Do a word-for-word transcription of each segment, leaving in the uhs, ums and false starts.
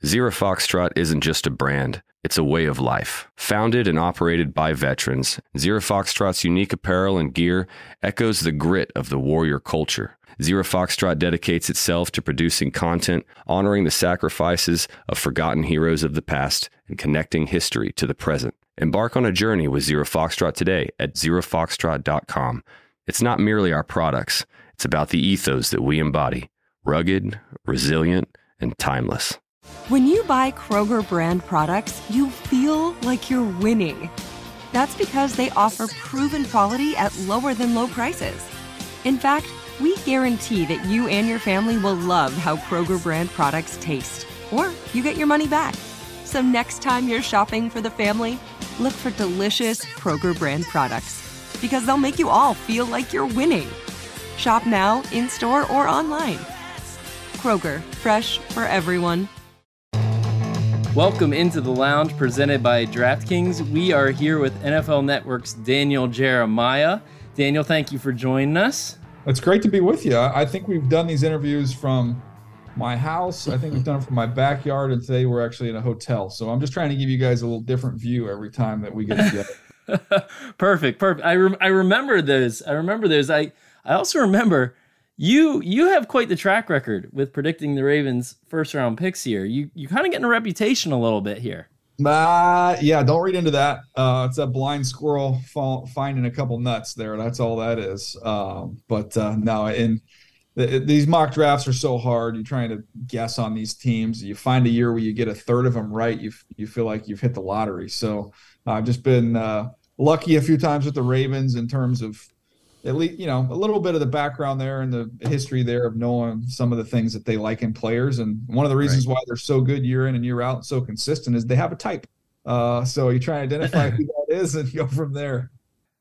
Zero Foxtrot isn't just a brand, it's a way of life. Founded and operated by veterans, Zero Foxtrot's unique apparel and gear echoes the grit of the warrior culture. Zero Foxtrot dedicates itself to producing content, honoring the sacrifices of forgotten heroes of the past, and connecting history to the present. Embark on a journey with Zero Foxtrot today at zero foxtrot dot com. It's not merely our products, it's about the ethos that we embody. Rugged, resilient, and timeless. When you buy Kroger brand products, you feel like you're winning. That's because they offer proven quality at lower than low prices. In fact, we guarantee that you and your family will love how Kroger brand products taste, or you get your money back. So next time you're shopping for the family, look for delicious Kroger brand products, because they'll make you all feel like you're winning. Shop now, in-store, or online. Kroger, fresh for everyone. Welcome into the lounge presented by DraftKings. We are here with N F L Network's Daniel Jeremiah. Daniel, thank you for joining us. It's great to be with you. I think we've done these interviews from my house. I think we've done it from my backyard, and today we're actually in a hotel. So I'm just trying to give you guys a little different view every time that we get together. Perfect, perfect. I rem- I remember those. I remember those. I I also remember you you have quite the track record with predicting the Ravens' first round picks here. You you kind of getting a reputation a little bit here. Uh, yeah, don't read into that. Uh, it's a blind squirrel fall, finding a couple nuts there. That's all that is. Um, but uh, no, and the, these mock drafts are so hard. You're trying to guess on these teams. You find a year where you get a third of them right. You you feel like you've hit the lottery. So I've just been uh, lucky a few times with the Ravens in terms of at least, you know, a little bit of the background there and the history there of knowing some of the things that they like in players. And one of the reasons right. why they're so good year in and year out and so consistent is they have a type. Uh, so you try to identify who that is and go from there.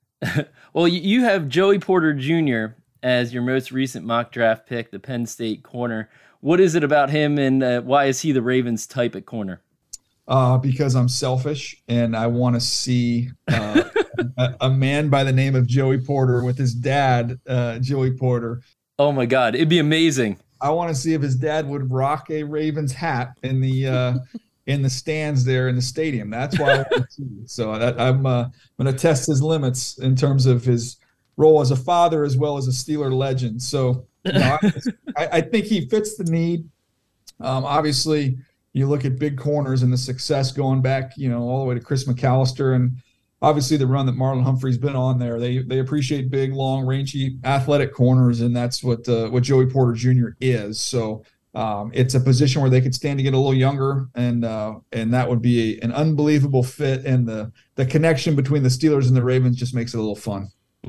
Well, you have Joey Porter Junior as your most recent mock draft pick, the Penn State corner. What is it about him, and uh, why is he the Ravens type at corner? Uh, because I'm selfish and I want to see uh, a, a man by the name of Joey Porter with his dad, uh, Joey Porter. Oh my God, it'd be amazing. I want to see if his dad would rock a Ravens hat in the uh, in the stands there in the stadium. That's why I want to see it. So that, I'm uh, going to test his limits in terms of his role as a father as well as a Steeler legend. So you know, I, I think he fits the need. Um, obviously, you look at big corners and the success going back, you know, all the way to Chris McAllister, and obviously the run that Marlon Humphrey's been on there. They they appreciate big, long, rangy, athletic corners, and that's what uh, what Joey Porter Junior is. So um, it's a position where they could stand to get a little younger, and uh, and that would be a, an unbelievable fit. And the the connection between the Steelers and the Ravens just makes it a little fun.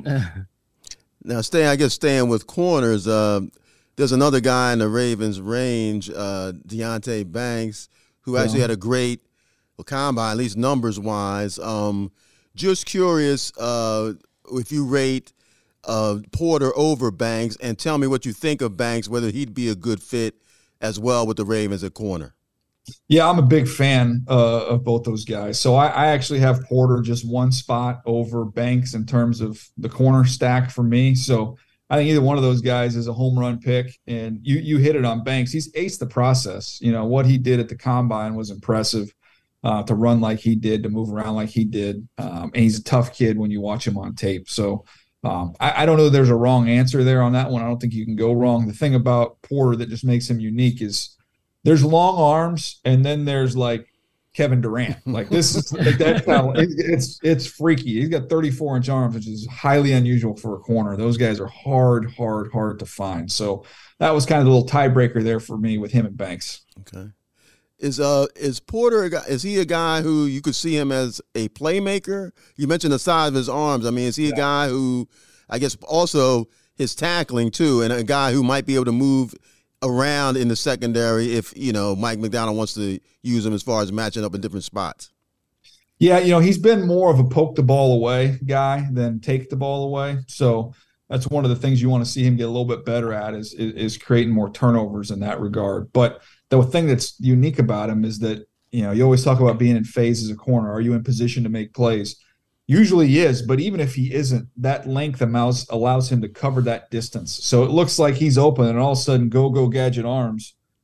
Now, stay, I guess, staying with corners. Uh, There's another guy in the Ravens range, uh, Deonte Banks, who actually yeah. had a great well, combine, at least numbers-wise. Um, just curious uh, if you rate uh, Porter over Banks, and tell me what you think of Banks, whether he'd be a good fit as well with the Ravens at corner. Yeah, I'm a big fan uh, of both those guys. So I, I actually have Porter just one spot over Banks in terms of the corner stack for me. So I think either one of those guys is a home run pick, and you you hit it on Banks. He's aced the process. You know, what he did at the combine was impressive, uh, to run like he did, to move around like he did. Um, and he's a tough kid when you watch him on tape. So um, I, I don't know if there's a wrong answer there on that one. I don't think you can go wrong. The thing about Porter that just makes him unique is there's long arms, and then there's like Kevin Durant. Like this is like that's how it, it's it's freaky. He's got thirty-four inch arms, which is highly unusual for a corner. Those guys are hard, hard, hard to find. So that was kind of the little tiebreaker there for me with him and Banks. Okay. Is uh is Porter a guy, is he a guy who you could see him as a playmaker? You mentioned the size of his arms. I mean, is he yeah. a guy who, I guess, also his tackling too, and a guy who might be able to move around in the secondary if, you know, Mike McDonald wants to use him as far as matching up in different spots? Yeah, you know, he's been more of a poke the ball away guy than take the ball away. So that's one of the things you want to see him get a little bit better at is, is, is creating more turnovers in that regard. But the thing that's unique about him is that, you know, you always talk about being in phase as a corner. Are you in position to make plays? Usually he is, but even if he isn't, that length allows, allows him to cover that distance. So it looks like he's open, and all of a sudden, go, go, gadget arms,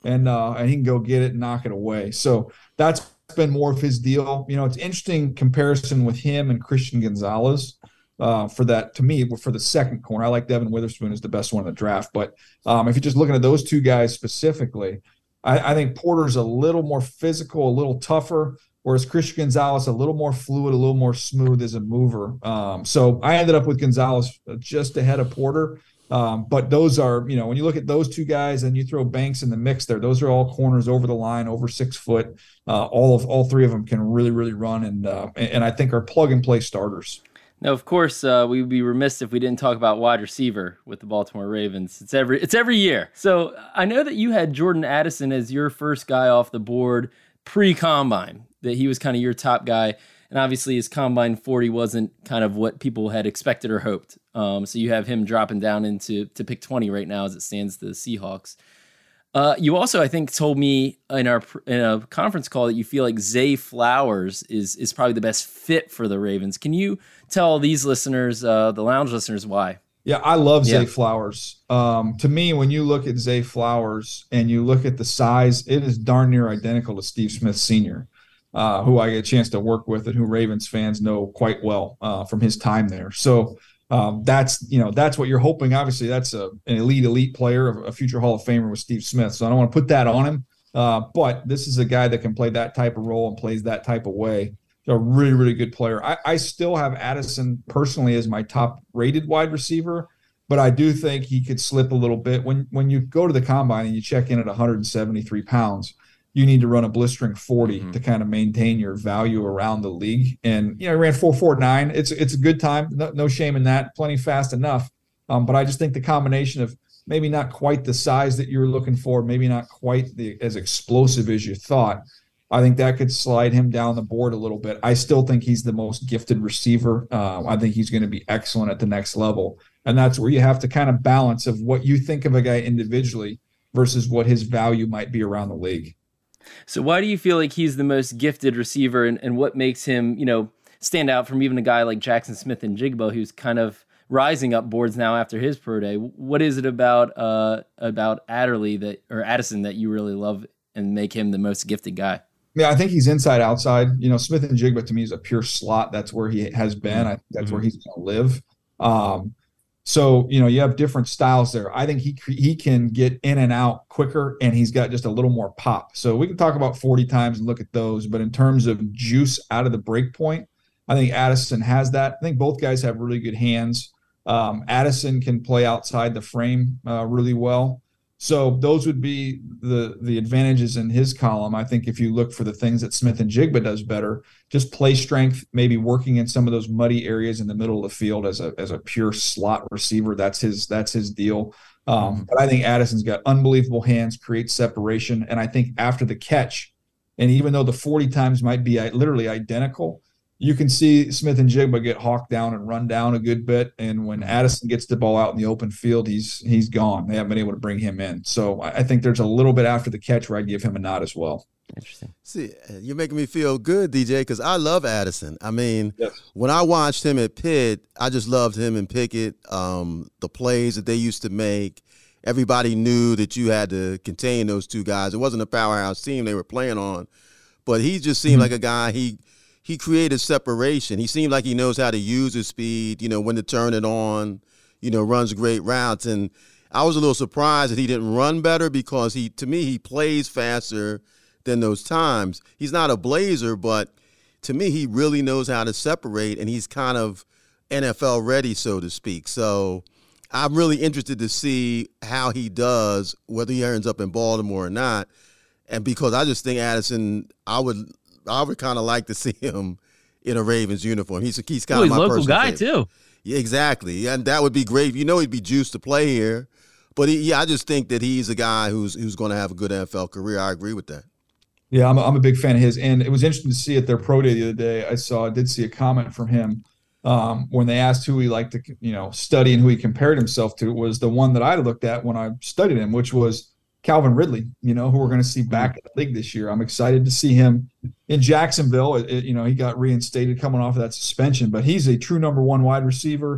and uh, and he can go get it and knock it away. So that's been more of his deal. You know, it's interesting comparison with him and Christian Gonzalez. Uh, for that, to me, for the second corner, I like Devin Witherspoon as the best one in the draft. But um, if you're just looking at those two guys specifically, I, I think Porter's a little more physical, a little tougher, whereas Christian Gonzalez a little more fluid, a little more smooth as a mover. Um, so I ended up with Gonzalez just ahead of Porter. Um, but those are, you know, when you look at those two guys and you throw Banks in the mix there, those are all corners over the line, over six foot. Uh, all of all three of them can really, really run, and uh, and I think are plug and play starters. Now, of course, uh, we would be remiss if we didn't talk about wide receiver with the Baltimore Ravens. It's every it's every year. So I know that you had Jordan Addison as your first guy off the board pre-combine, that he was kind of your top guy. And obviously his combine forty wasn't kind of what people had expected or hoped. Um, so you have him dropping down into to pick twenty right now as it stands to the Seahawks. Uh, you also, I think, told me in our in a conference call that you feel like Zay Flowers is is probably the best fit for the Ravens. Can you tell these listeners, uh, the lounge listeners, why? Yeah, I love yeah. Zay Flowers. Um, to me, when you look at Zay Flowers and you look at the size, it is darn near identical to Steve Smith Senior, uh, who I get a chance to work with and who Ravens fans know quite well uh, from his time there. So um, that's, you know, that's what you're hoping. Obviously, that's a, an elite, elite player, a future Hall of Famer with Steve Smith. So I don't want to put that on him. Uh, but this is a guy that can play that type of role and plays that type of way. A really, really good player. I, I still have Addison personally as my top rated wide receiver, but I do think he could slip a little bit. When when you go to the combine and you check in at one hundred seventy-three pounds, you need to run a blistering forty mm-hmm. to kind of maintain your value around the league. And, you know, he ran four forty-nine. It's, it's a good time. No, no shame in that. Plenty fast enough. Um, but I just think the combination of maybe not quite the size that you were looking for, maybe not quite the, as explosive as you thought, I think that could slide him down the board a little bit. I still think he's the most gifted receiver. Uh, I think he's going to be excellent at the next level. And that's where you have to kind of balance of what you think of a guy individually versus what his value might be around the league. So why do you feel like he's the most gifted receiver, and, and what makes him, you know, stand out from even a guy like Jackson Smith-Njigba, who's kind of rising up boards now after his pro day? What is it about uh, about Adderley that or Addison that you really love and make him the most gifted guy? Yeah, I think he's inside outside. You know, Smith-Njigba to me is a pure slot. That's where he has been. I think that's mm-hmm. where he's going to live. Um, so, you know, you have different styles there. I think he he can get in and out quicker, and he's got just a little more pop. So we can talk about forty times and look at those. But in terms of juice out of the break point, I think Addison has that. I think both guys have really good hands. Um, Addison can play outside the frame uh, really well. So those would be the the advantages in his column. I think if you look for the things that Smith-Njigba does better, just play strength, maybe working in some of those muddy areas in the middle of the field as a as a pure slot receiver. That's his that's his deal. Um, but I think Addison's got unbelievable hands, creates separation, and I think after the catch, and even though the forty times might be literally identical, you can see Smith-Njigba get hawked down and run down a good bit. And when Addison gets the ball out in the open field, he's he's gone. They haven't been able to bring him in. So I think there's a little bit after the catch where I give him a nod as well. Interesting. See, you're making me feel good, D J, because I love Addison. I mean, yes. when I watched him at Pitt, I just loved him and Pickett, um, the plays that they used to make. Everybody knew that you had to contain those two guys. It wasn't a powerhouse team they were playing on, but he just seemed mm-hmm. like a guy he – He created separation. He seemed like he knows how to use his speed, you know, when to turn it on, you know, runs great routes. And I was a little surprised that he didn't run better because he, to me, he plays faster than those times. He's not a blazer, but to me, he really knows how to separate, and he's kind of N F L ready, so to speak. So I'm really interested to see how he does, whether he ends up in Baltimore or not. And because I just think Addison, I would – I would kind of like to see him in a Ravens uniform. He's he's kind oh, of my local guy favorite. too. Yeah, exactly, and that would be great. You know, he'd be juiced to play here, but he, yeah, I just think that he's a guy who's who's going to have a good N F L career. I agree with that. Yeah, I'm a, I'm a big fan of his, and it was interesting to see at their pro day the other day. I saw, I did see a comment from him um, when they asked who he liked to, you know, study and who he compared himself to. It was the one that I looked at when I studied him, which was Calvin Ridley, you know, who we're going to see back in the league this year. I'm excited to see him in Jacksonville. It, it, you know, he got reinstated coming off of that suspension, but he's a true number one wide receiver,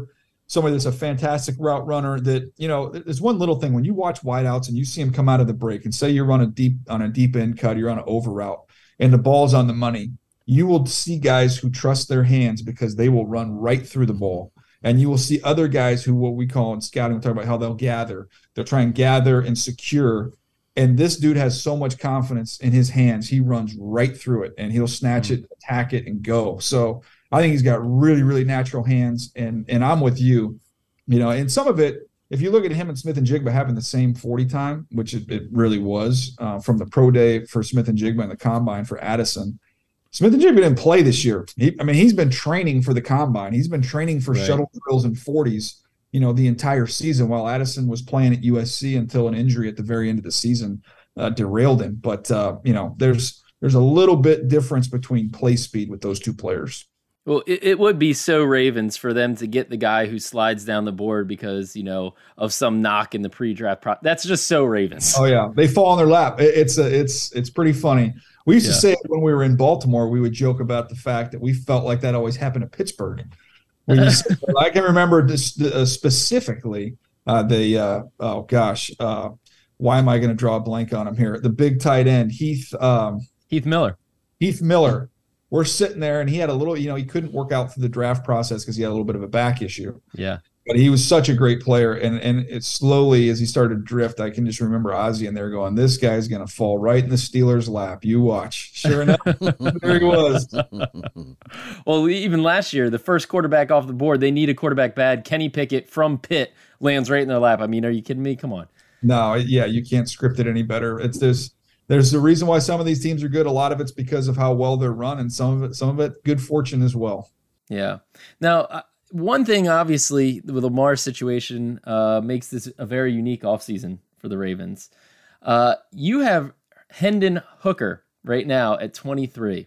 somebody that's a fantastic route runner that, you know, there's one little thing when you watch wideouts and you see him come out of the break and say you're on a deep on a deep end cut, you're on an over route and the ball's on the money, you will see guys who trust their hands because they will run right through the ball. And you will see other guys who, what we call in scouting, we talk about how they'll gather. They'll try and gather and secure. And this dude has so much confidence in his hands. He runs right through it and he'll snatch mm-hmm. it, attack it, and go. So I think he's got really, really natural hands. And and I'm with you, you know, and some of it, if you look at him and Smith-Njigba having the same forty time, which it, it really was uh, from the pro day for Smith-Njigba and the combine for Addison, Smith-Njigba didn't play this year. He, I mean, he's been training for the combine. He's been training for right. shuttle drills and forties, you know, the entire season while Addison was playing at U S C until an injury at the very end of the season uh, derailed him. But, uh, you know, there's there's a little bit difference between play speed with those two players. Well, it, it would be so Ravens for them to get the guy who slides down the board because, you know, of some knock in the pre-draft. Pro- That's just so Ravens. Oh, yeah. They fall on their lap. It, it's a, it's it's pretty funny. We used yeah. to say when we were in Baltimore, we would joke about the fact that we felt like that always happened at Pittsburgh. When you said, I can remember this uh, specifically uh, the, uh, oh, gosh, uh, why am I going to draw a blank on him here? The big tight end, Heath. Um, Heath Miller. Heath Miller. We're sitting there, and he had a little, you know, he couldn't work out through the draft process because he had a little bit of a back issue. Yeah. But he was such a great player. And and it slowly, as he started to drift, I can just remember Ozzie in there going, this guy's going to fall right in the Steelers' lap. You watch. Sure enough, there he was. Well, even last year, the first quarterback off the board, they need a quarterback bad. Kenny Pickett from Pitt lands right in their lap. I mean, are you kidding me? Come on. No, yeah, you can't script it any better. It's this. There's the reason why some of these teams are good. A lot of it's because of how well they're run, and some of it, some of it, good fortune as well. Yeah. Now, uh, one thing, obviously, with Lamar's situation uh, makes this a very unique offseason for the Ravens. Uh, you have Hendon Hooker right now at twenty-three.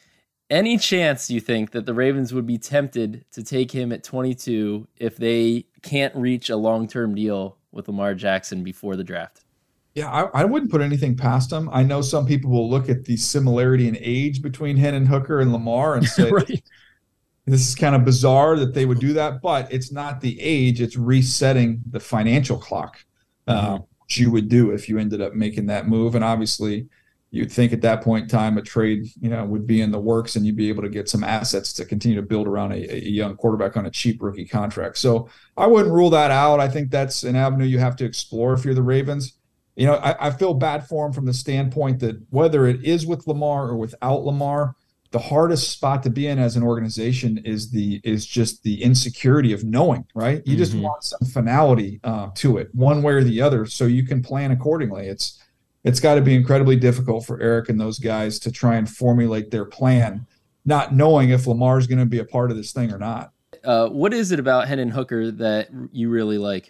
Any chance you think that the Ravens would be tempted to take him at twenty-two if they can't reach a long-term deal with Lamar Jackson before the draft? Yeah, I, I wouldn't put anything past him. I know some people will look at the similarity in age between Hendon Hooker and Lamar and say, right. This is kind of bizarre that they would do that, but it's not the age, it's resetting the financial clock, uh, mm-hmm. which you would do if you ended up making that move. And obviously, you'd think at that point in time a trade, you know, would be in the works and you'd be able to get some assets to continue to build around a, a young quarterback on a cheap rookie contract. So I wouldn't rule that out. I think that's an avenue you have to explore if you're the Ravens. You know, I, I feel bad for him from the standpoint that whether it is with Lamar or without Lamar, the hardest spot to be in as an organization is the is just the insecurity of knowing, right? You mm-hmm. just want some finality uh, to it, one way or the other, so you can plan accordingly. It's it's got to be incredibly difficult for Eric and those guys to try and formulate their plan, not knowing if Lamar is going to be a part of this thing or not. Uh, what is it about Hendon Hooker that you really like?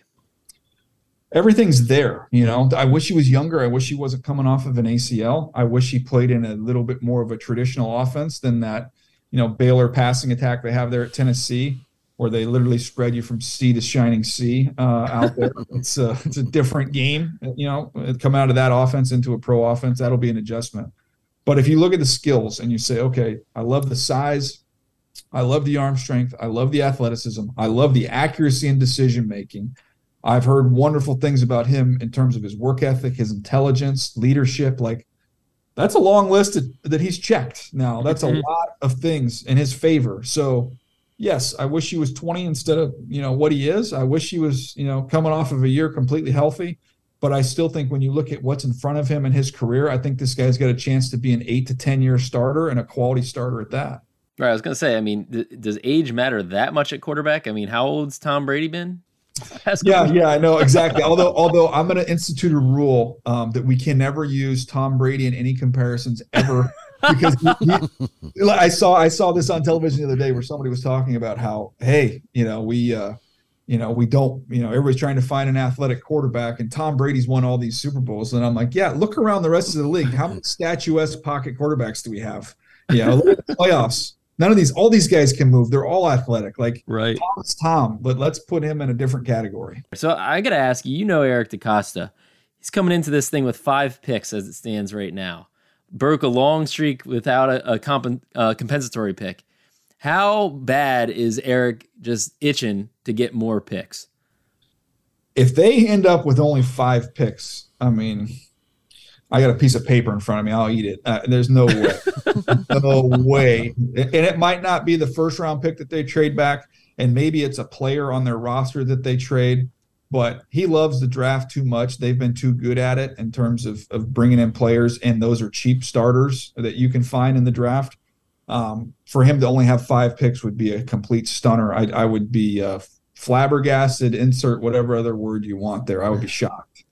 Everything's there, you know. I wish he was younger. I wish he wasn't coming off of an A C L. I wish he played in a little bit more of a traditional offense than that, you know, Baylor passing attack they have there at Tennessee, where they literally spread you from sea to shining sea uh, out there. It's a, it's a different game, you know, come out of that offense into a pro offense. That'll be an adjustment. But if you look at the skills and you say, okay, I love the size, I love the arm strength, I love the athleticism, I love the accuracy in decision-making. I've heard wonderful things about him in terms of his work ethic, his intelligence, leadership. Like, that's a long list that he's checked. Now, that's a lot of things in his favor. So, yes, I wish he was twenty instead of, you know, what he is. I wish he was, you know, coming off of a year completely healthy. But I still think when you look at what's in front of him and his career, I think this guy's got a chance to be an eight to ten year starter and a quality starter at that. Right. I was going to say, I mean, th- does age matter that much at quarterback? I mean, how old's Tom Brady been? Yeah, yeah, I know exactly. although, although I'm going to institute a rule um, that we can never use Tom Brady in any comparisons ever, because he, he, I saw I saw this on television the other day where somebody was talking about how, hey, you know, we, uh, you know, we don't, you know, everybody's trying to find an athletic quarterback, and Tom Brady's won all these Super Bowls, and I'm like, yeah, look around the rest of the league. How many statuesque pocket quarterbacks do we have? You know, look at the playoffs. None of these, all these guys can move. They're all athletic. Like, right. Tom's Tom, but let's put him in a different category. So I got to ask you, you know Eric DeCosta. He's coming into this thing with five picks as it stands right now. Broke a long streak without a, a comp, uh, compensatory pick. How bad is Eric just itching to get more picks? If they end up with only five picks, I mean, I got a piece of paper in front of me. I'll eat it. Uh, there's no way. No way. And it might not be the first round pick that they trade back, and maybe it's a player on their roster that they trade. But he loves the draft too much. They've been too good at it in terms of, of bringing in players, and those are cheap starters that you can find in the draft. Um, for him to only have five picks would be a complete stunner. I, I would be uh, flabbergasted, insert whatever other word you want there. I would be shocked.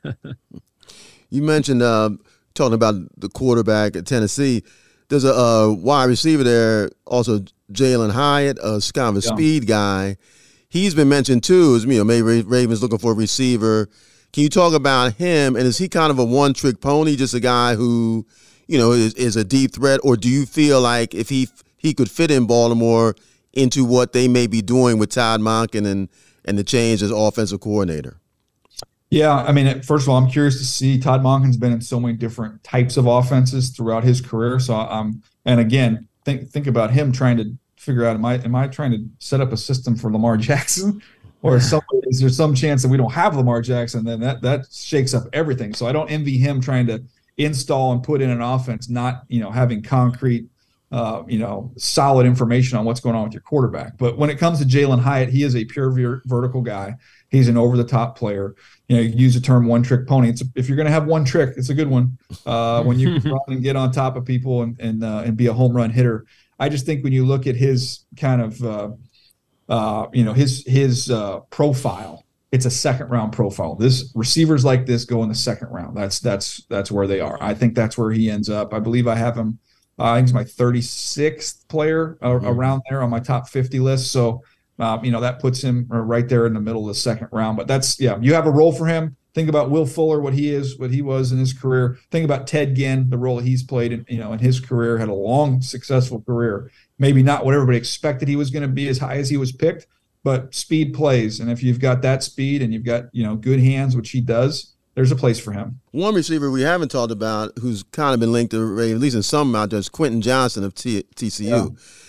You mentioned uh, talking about the quarterback at Tennessee. There's a, a wide receiver there, also Jalen Hyatt, a kind of a yeah. speed guy. He's been mentioned too, as you know, maybe Ravens looking for a receiver. Can you talk about him? And is he kind of a one-trick pony, just a guy who, you know, is, is a deep threat? Or do you feel like if he he could fit in Baltimore into what they may be doing with Todd Monken and and the change as offensive coordinator? Yeah, I mean, first of all, I'm curious to see. Todd Monken's been in so many different types of offenses throughout his career. So I'm, and again, think think about him trying to figure out, am I am I trying to set up a system for Lamar Jackson, or is, some, is there some chance that we don't have Lamar Jackson? Then that that shakes up everything. So I don't envy him trying to install and put in an offense, not you know having concrete, uh, you know, solid information on what's going on with your quarterback. But when it comes to Jalen Hyatt, he is a pure ver- vertical guy. He's an over-the-top player. You know, you use the term one-trick pony. It's a, if you're going to have one trick, it's a good one. Uh, when you can run and get on top of people and and uh, and be a home run hitter. I just think when you look at his kind of, uh, uh, you know, his his uh, profile, it's a second-round profile. This receivers like this go in the second round. That's that's that's where they are. I think that's where he ends up. I believe I have him. Uh, I think he's my thirty-sixth player uh, mm-hmm. around there on my top fifty list. So. Um, you know, that puts him right there in the middle of the second round. But that's, yeah, you have a role for him. Think about Will Fuller, what he is, what he was in his career. Think about Ted Ginn, the role that he's played in, you know, in his career, had a long, successful career. Maybe not what everybody expected he was going to be as high as he was picked, but speed plays. And if you've got that speed and you've got, you know, good hands, which he does, there's a place for him. One receiver we haven't talked about who's kind of been linked to Ray, at least in some amount, is Quentin Johnson of T- TCU. Yeah.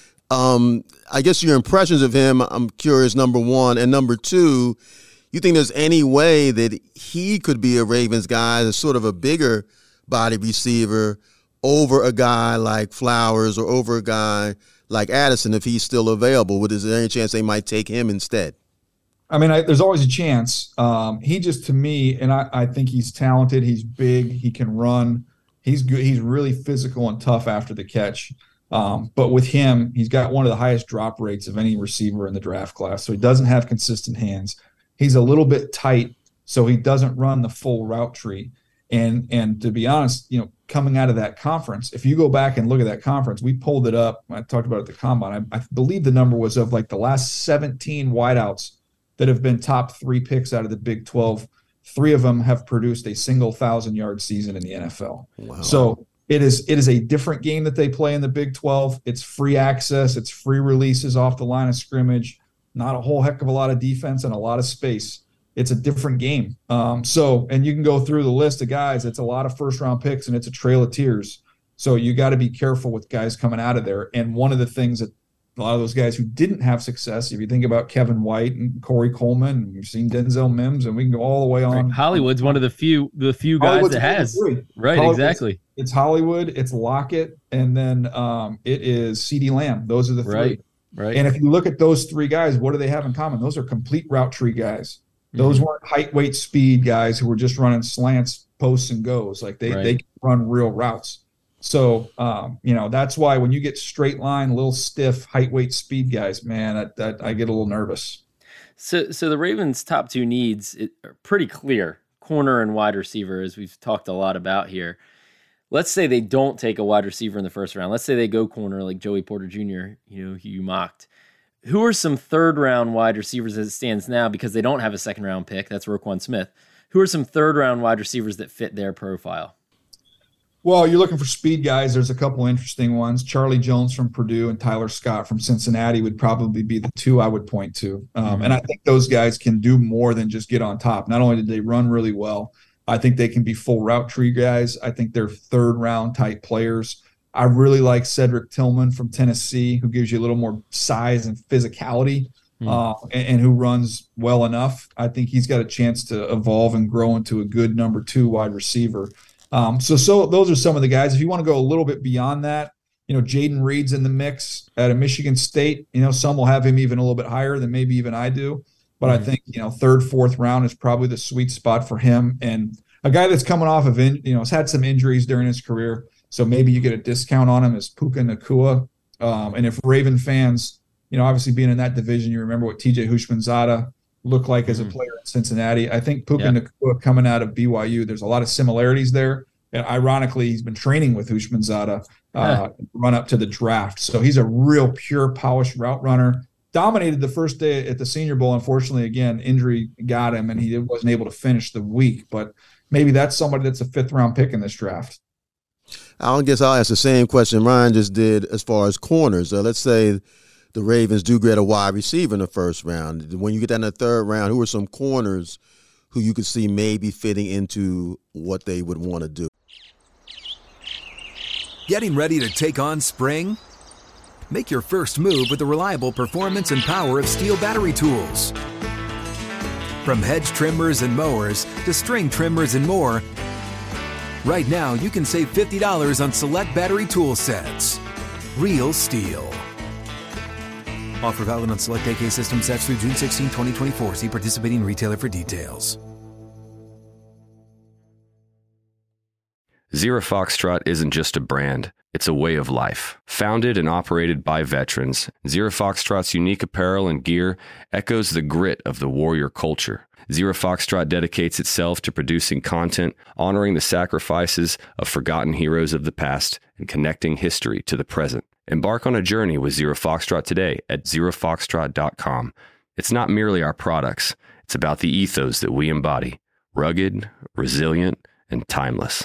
Um, I guess your impressions of him, I'm curious, number one. And number two, you think there's any way that he could be a Ravens guy as sort of a bigger body receiver over a guy like Flowers or over a guy like Addison if he's still available? Is there any chance they might take him instead? I mean, I, there's always a chance. Um, he just, to me, and I, I think he's talented. He's big. He can run. He's good. He's really physical and tough after the catch. Um, but with him, he's got one of the highest drop rates of any receiver in the draft class. So he doesn't have consistent hands. He's a little bit tight, so he doesn't run the full route tree. And and to be honest, you know, coming out of that conference, if you go back and look at that conference, we pulled it up. I talked about it at the combine. I, I believe the number was of like the last seventeen wideouts that have been top three picks out of the Big twelve. Three of them have produced a single thousand-yard season in the N F L. Wow. So It is it is a different game that they play in the Big twelve. It's free access. It's free releases off the line of scrimmage. Not a whole heck of a lot of defense and a lot of space. It's a different game. Um, so, and you can go through the list of guys. It's a lot of first-round picks, and it's a trail of tears. So you got to be careful with guys coming out of there. And one of the things that a lot of those guys who didn't have success, if you think about Kevin White and Corey Coleman, and you've seen Denzel Mims, and we can go all the way on. Right. Hollywood's one of the few the few guys Hollywood's that has. Right, Hollywood's, exactly. It's Hollywood, it's Lockett, and then um, it is CeeDee Lamb. Those are the three. Right, right. And if you look at those three guys, what do they have in common? Those are complete route tree guys. Those mm-hmm. weren't height, weight, speed guys who were just running slants, posts, and goes. Like they, right. they run real routes. So, um, you know, that's why when you get straight line, a little stiff, height, weight, speed guys, man, that, that I get a little nervous. So, so the Ravens' top two needs are pretty clear: corner and wide receiver, as we've talked a lot about here. Let's say they don't take a wide receiver in the first round. Let's say they go corner like Joey Porter Junior, you know, who you mocked. Who are some third-round wide receivers as it stands now, because they don't have a second-round pick? That's Roquan Smith. Who are some third-round wide receivers that fit their profile? Well, you're looking for speed guys. There's a couple interesting ones. Charlie Jones from Purdue and Tyler Scott from Cincinnati would probably be the two I would point to. Um, mm-hmm. And I think those guys can do more than just get on top. Not only did they run really well, I think they can be full route tree guys. I think they're third-round type players. I really like Cedric Tillman from Tennessee, who gives you a little more size and physicality, mm. uh, and, and who runs well enough. I think he's got a chance to evolve and grow into a good number two wide receiver. Um, so, so those are some of the guys. If you want to go a little bit beyond that, you know, Jaden Reed's in the mix at a Michigan State. You know, some will have him even a little bit higher than maybe even I do. But mm. I think, you know, third, fourth round is probably the sweet spot for him. And a guy that's coming off of, in, you know, has had some injuries during his career. So maybe you get a discount on him as Puka Nacua. Um, and if Raven fans, you know, obviously being in that division, you remember what T J Houshmandzadeh looked like as a player in Cincinnati. I think Puka yeah. Nacua coming out of B Y U, there's a lot of similarities there. And ironically, he's been training with Houshmandzadeh uh, yeah. run up to the draft. So he's a real pure, polished route runner. Dominated the first day at the Senior Bowl. Unfortunately, again, injury got him, and he wasn't able to finish the week. But maybe that's somebody that's a fifth-round pick in this draft. I guess I'll ask the same question Ryan just did as far as corners. Uh, let's say the Ravens do get a wide receiver in the first round. When you get that in the third round, who are some corners who you could see maybe fitting into what they would want to do? Getting ready to take on spring? Make your first move with the reliable performance and power of Steel battery tools. From hedge trimmers and mowers to string trimmers and more, right now, you can save fifty dollars on select battery tool sets. Real Steel. Offer valid on select A K system sets through June sixteenth, twenty twenty-four. See participating retailer for details. Zero Foxtrot isn't just a brand, it's a way of life. Founded and operated by veterans, Zero Foxtrot's unique apparel and gear echoes the grit of the warrior culture. Zero Foxtrot dedicates itself to producing content, honoring the sacrifices of forgotten heroes of the past, and connecting history to the present. Embark on a journey with Zero Foxtrot today at zero foxtrot dot com. It's not merely our products, it's about the ethos that we embody. Rugged, resilient, and timeless.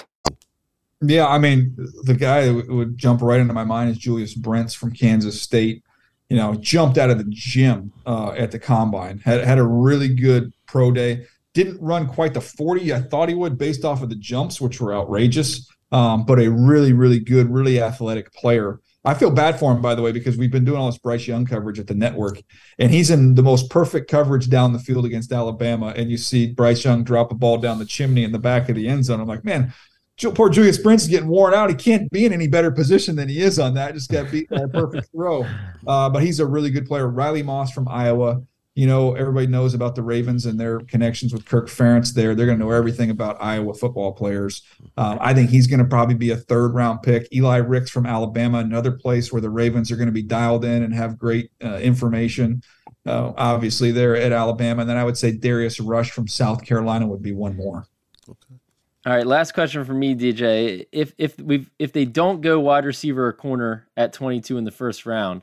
Yeah, I mean, the guy that would jump right into my mind is Julius Brents from Kansas State. You know, jumped out of the gym uh, at the combine, had had a really good pro day. Didn't run quite the forty I thought he would based off of the jumps, which were outrageous, um, but a really, really good, really athletic player. I feel bad for him, by the way, because we've been doing all this Bryce Young coverage at the network, and he's in the most perfect coverage down the field against Alabama, and you see Bryce Young drop a ball down the chimney in the back of the end zone. I'm like, man, poor Julius Brents is getting worn out. He can't be in any better position than he is on that. Just got beat by a perfect throw. Uh, but he's a really good player. Riley Moss from Iowa. You know, everybody knows about the Ravens and their connections with Kirk Ferentz there. They're going to know everything about Iowa football players. Um, I think he's going to probably be a third-round pick. Eli Ricks from Alabama, another place where the Ravens are going to be dialed in and have great uh, information. Uh, obviously, they're at Alabama. And then I would say Darius Rush from South Carolina would be one more. Okay. All right, last question for me, D J. If if we if they don't go wide receiver or corner at twenty-two in the first round,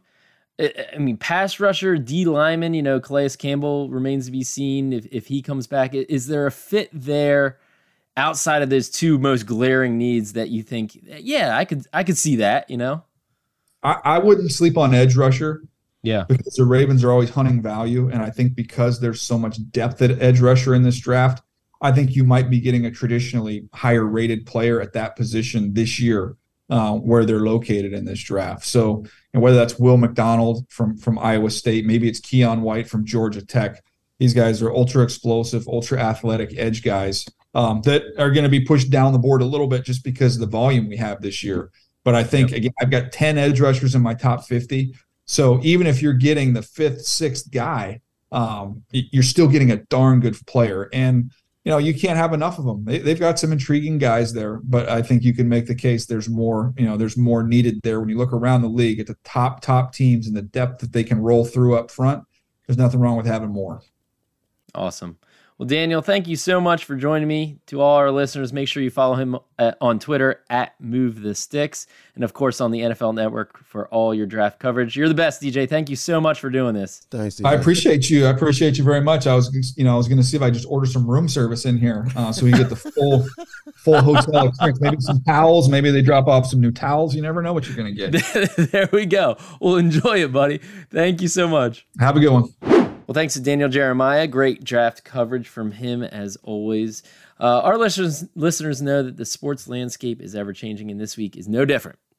I mean, pass rusher, D lineman, you know, Calais Campbell remains to be seen if if he comes back. Is there a fit there outside of those two most glaring needs that you think, yeah, I could I could see that, you know? I, I wouldn't sleep on edge rusher. Yeah. Because the Ravens are always hunting value, and I think because there's so much depth at edge rusher in this draft, I think you might be getting a traditionally higher rated player at that position this year uh, where they're located in this draft. So and whether that's Will McDonald from, from Iowa State, maybe it's Keon White from Georgia Tech. These guys are ultra explosive, ultra athletic edge guys um, that are going to be pushed down the board a little bit just because of the volume we have this year. But I think, yep. again, I've got ten edge rushers in my top fifty. So even if you're getting the fifth, sixth guy, um, you're still getting a darn good player. And you know, you can't have enough of them. They, they've got some intriguing guys there, but I think you can make the case there's more, you know, there's more needed there. When you look around the league at the top, top teams and the depth that they can roll through up front, there's nothing wrong with having more. Awesome. Well, Daniel, thank you so much for joining me. To all our listeners, make sure you follow him at, on Twitter at Move the Sticks, and of course on the N F L Network for all your draft coverage. You're the best, D J. Thank you so much for doing this. Thanks, D J. I appreciate you. I appreciate you very much. I was, you know, I was going to see if I just order some room service in here, uh, so we get the full, full hotel experience. Maybe some towels. Maybe they drop off some new towels. You never know what you're going to get. There we go. Well, enjoy it, buddy. Thank you so much. Have a good one. Well, thanks to Daniel Jeremiah. Great draft coverage from him as always. Uh, our listeners listeners know that the sports landscape is ever changing, and this week is no different.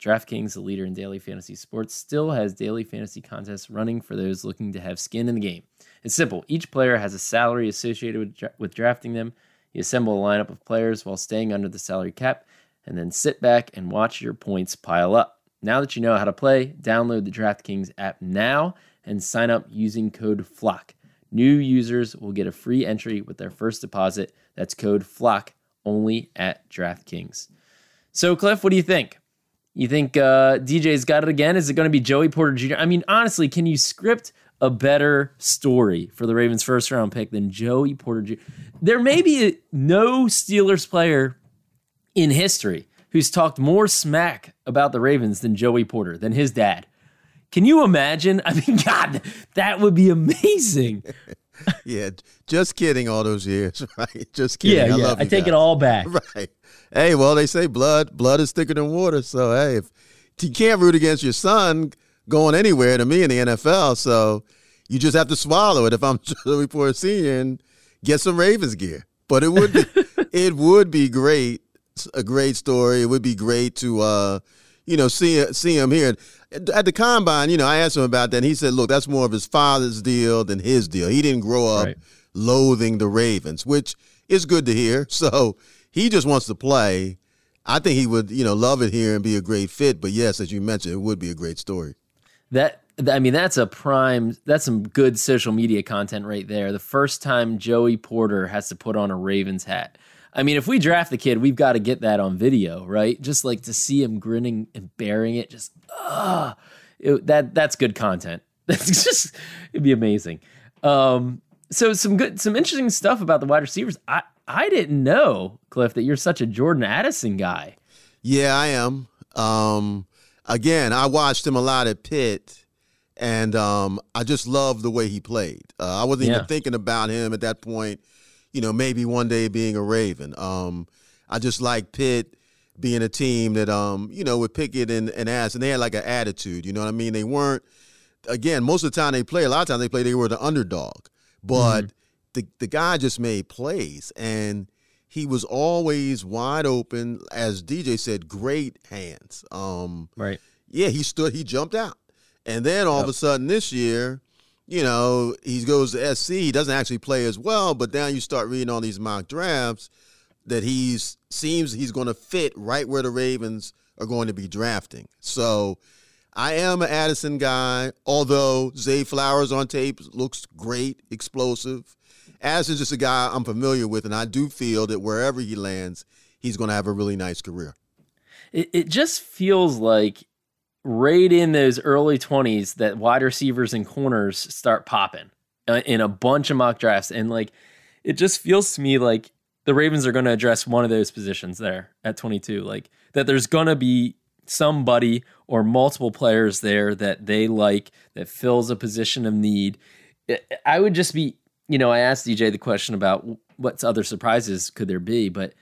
DraftKings, the leader in daily fantasy sports, still has daily fantasy contests running for those looking to have skin in the game. It's simple. Each player has a salary associated with, dra- with drafting them. You assemble a lineup of players while staying under the salary cap, and then sit back and watch your points pile up. Now that you know how to play, download the DraftKings app now and sign up using code FLOCK. New users will get a free entry with their first deposit. That's code FLOCK only at DraftKings. So, Cliff, what do you think? You think uh, D J's got it again? Is it going to be Joey Porter Junior? I mean, honestly, can you script a better story for the Ravens' first-round pick than Joey Porter Junior? There may be a, no Steelers player in history who's talked more smack about the Ravens than Joey Porter, than his dad. Can you imagine? I mean, God, that would be amazing. Yeah, just kidding all those years, right? Just kidding. Yeah, I, yeah. love I you take guys. it all back. Right. Hey, well, they say blood blood is thicker than water. So, hey, if you can't root against your son going anywhere to me in the N F L, so you just have to swallow it if I'm Joey Porter Senior and get some Ravens gear. But it would be, it would be great, a great story. It would be great to, uh, you know, see see him here. At the Combine, you know, I asked him about that, and he said, look, that's more of his father's deal than his deal. He didn't grow up Right. loathing the Ravens, which is good to hear. So he just wants to play. I think he would, you know, love it here and be a great fit. But, yes, as you mentioned, it would be a great story. That I mean, that's a prime, that's some good social media content right there. The first time Joey Porter has to put on a Ravens hat. I mean, if we draft the kid, we've got to get that on video, right? Just like to see him grinning and bearing it, just, ah, it, that that's good content. That's just, it'd be amazing. Um, so some good, some interesting stuff about the wide receivers. I, I didn't know, Cliff, that you're such a Jordan Addison guy. Yeah, I am. Um, again, I watched him a lot at Pitt, and um, I just loved the way he played. Uh, I wasn't Yeah. even thinking about him at that point, you know, maybe one day being a Raven. Um, I just like Pitt being a team that, um, you know, with Pickett and, and Addison, they had like an attitude, you know what I mean? They weren't, again, most of the time they play, a lot of times they play, they were the underdog. But mm-hmm. the, the guy just made plays, and he was always wide open. As D J said, great hands. Um, Right. Yeah, he stood, he jumped out. And then all Yep. of a sudden this year, you know, he goes to S C. He doesn't actually play as well, but now you start reading all these mock drafts that he's seems he's going to fit right where the Ravens are going to be drafting. So I am an Addison guy, although Zay Flowers on tape looks great, explosive. Addison's just a guy I'm familiar with, and I do feel that wherever he lands, he's going to have a really nice career. It, it just feels like right in those early twenties that wide receivers and corners start popping uh, in a bunch of mock drafts. And like, it just feels to me like the Ravens are going to address one of those positions there at twenty-two. Like that there's going to be somebody or multiple players there that they like that fills a position of need. I would just be, you know, I asked D J the question about what other surprises could there be, but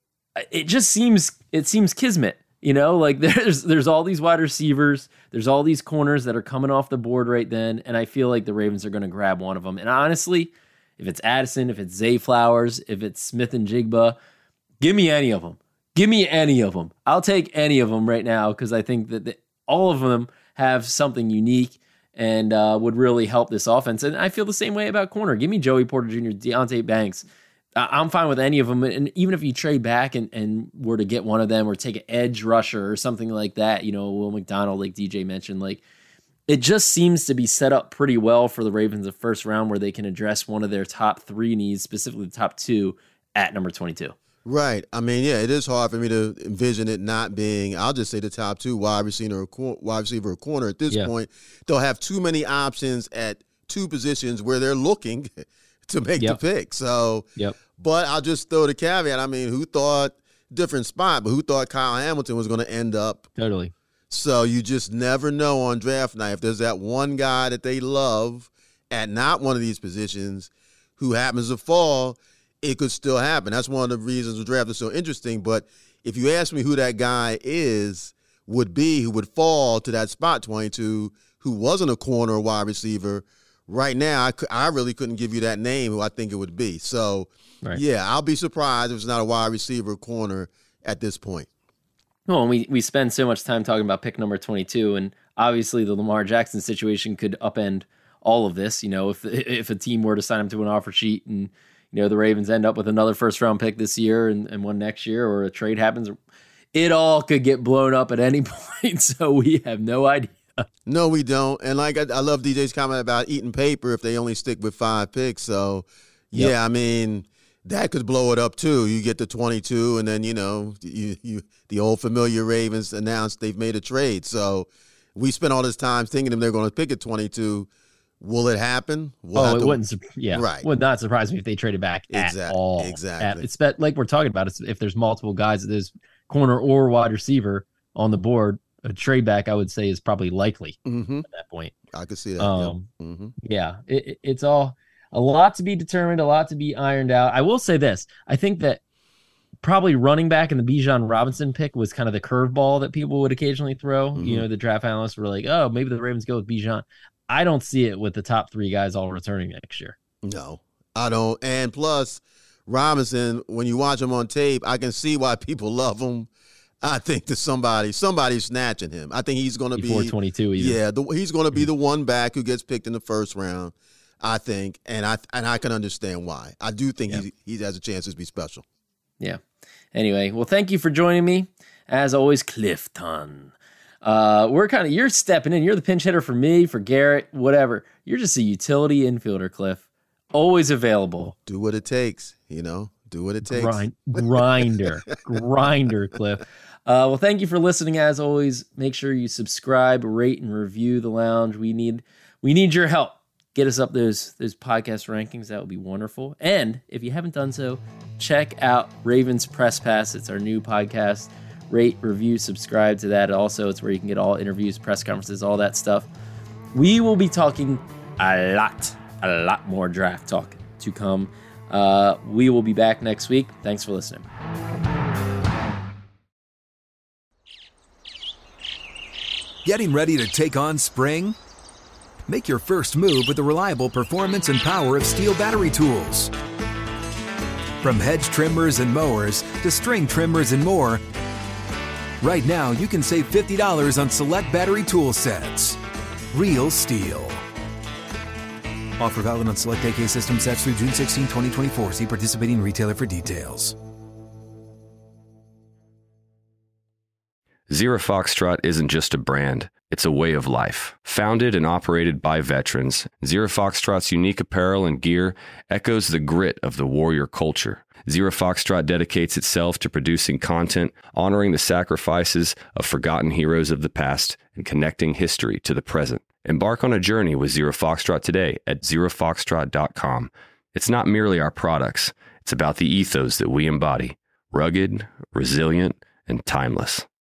it just seems, it seems kismet. You know, like there's there's all these wide receivers, there's all these corners that are coming off the board right then, and I feel like the Ravens are going to grab one of them. And honestly, if it's Addison, if it's Zay Flowers, if it's Smith and Jigba, give me any of them. Give me any of them. I'll take any of them right now because I think that the, all of them have something unique and uh, would really help this offense. And I feel the same way about corner. Give me Joey Porter Junior, Deontay Banks. I'm fine with any of them. And even if you trade back and, and were to get one of them or take an edge rusher or something like that, you know, Will McDonald, like D J mentioned, like it just seems to be set up pretty well for the Ravens the first round where they can address one of their top three needs, specifically the top two at number twenty-two. Right. I mean, yeah, it is hard for me to envision it not being, I'll just say the top two wide receiver or wide receiver or corner at this Yeah. point. They'll have too many options at two positions where they're looking to make Yep. the pick. So, Yep. but I'll just throw the caveat. I mean, who thought, different spot, but who thought Kyle Hamilton was going to end up? Totally. So you just never know on draft night if there's that one guy that they love at not one of these positions who happens to fall, it could still happen. That's one of the reasons the draft is so interesting. But if you ask me who that guy is, would be, who would fall to that spot twenty-two, who wasn't a corner or wide receiver, right now, I, could, I really couldn't give you that name who I think it would be. So, Right. yeah, I'll be surprised if it's not a wide receiver or corner at this point. Well, and we, we spend so much time talking about pick number twenty-two, and obviously the Lamar Jackson situation could upend all of this. You know, if if a team were to sign him to an offer sheet and, you know, the Ravens end up with another first round pick this year and, and one next year, or a trade happens, it all could get blown up at any point. So we have no idea. No, we don't. And like, I, I love D J's comment about eating paper if they only stick with five picks. So, yeah, yep. I mean, that could blow it up too. You get to twenty-two, and then, you know, you, you the old familiar Ravens announced they've made a trade. So we spent all this time thinking they're going to pick at twenty-two. Will it happen? We'll oh, it to, wouldn't. Yeah, right. Would not surprise me if they traded back exactly, at all. Exactly. At, it's like we're talking about. It's, if there's multiple guys that there's corner or wide receiver on the board, a trade back I would say is probably likely mm-hmm. at that point. I could see that. Um, yep. mm-hmm. Yeah, it, it, it's all a lot to be determined, a lot to be ironed out. I will say this: I think that probably running back in the Bijan Robinson pick was kind of the curveball that people would occasionally throw. Mm-hmm. You know, the draft analysts were like, "Oh, maybe the Ravens go with Bijan." I don't see it with the top three guys all returning next year. No, I don't. And plus, Robinson, when you watch him on tape, I can see why people love him. I think that somebody, somebody's snatching him. I think he's going to be four twenty-two. Even. Yeah, the, he's going to be the one back who gets picked in the first round. I think, and I and I can understand why. I do think yeah. he he has a chance to be special. Yeah. Anyway, well, thank you for joining me. As always, Clifton. Uh, we're kind of, you're stepping in. You're the pinch hitter for me, for Garrett, whatever. You're just a utility infielder, Cliff. Always available. Do what it takes, you know, do what it takes. Grind, grinder, grinder, Cliff. Uh, well, thank you for listening. As always, make sure you subscribe, rate, and review the lounge. We need, we need your help. Get us up those, those podcast rankings. That would be wonderful. And if you haven't done so, check out Ravens Press Pass. It's our new podcast. Rate, review, subscribe to that. Also, it's where you can get all interviews, press conferences, all that stuff. We will be talking a lot, a lot more draft talk to come. Uh, we will be back next week. Thanks for listening. Getting ready to take on spring? Make your first move with the reliable performance and power of Steel battery tools. From hedge trimmers and mowers to string trimmers and more, right now, you can save fifty dollars on select battery tool sets. Real Steel. Offer valid on select A K system sets through June sixteenth, twenty twenty-four. See participating retailer for details. Zero Foxtrot isn't just a brand, it's a way of life. Founded and operated by veterans, Zero Foxtrot's unique apparel and gear echoes the grit of the warrior culture. Zero Foxtrot dedicates itself to producing content, honoring the sacrifices of forgotten heroes of the past, and connecting history to the present. Embark on a journey with Zero Foxtrot today at zero foxtrot dot com. It's not merely our products, it's about the ethos that we embody. Rugged, resilient, and timeless.